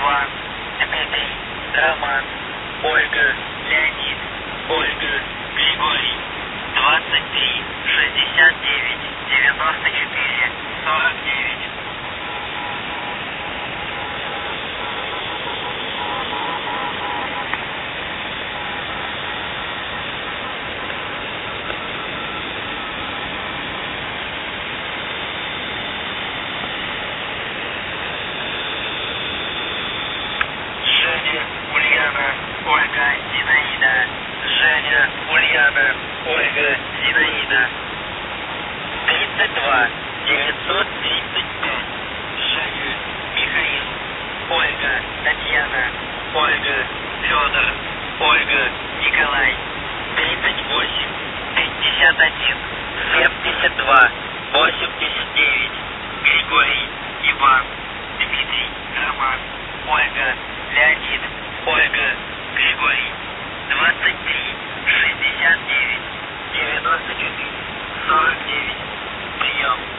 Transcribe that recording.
Иван, Дмитрий, Роман, Ольга, Леонид, Ольга, Григорий. 23 69 94 49. Женя, Ульяна, Ольга, Зинаида. Женя, Ульяна, Ольга, Зинаида. 32 935. Женя, Михаил, Ольга, Татьяна, Ольга, Федор, Ольга, Николай. 38 51 72 89. Григорий, Иван, Дмитрий, Роман, Ольга, Леонид, Ольга, Григорий. 23 69 94 49. Прием.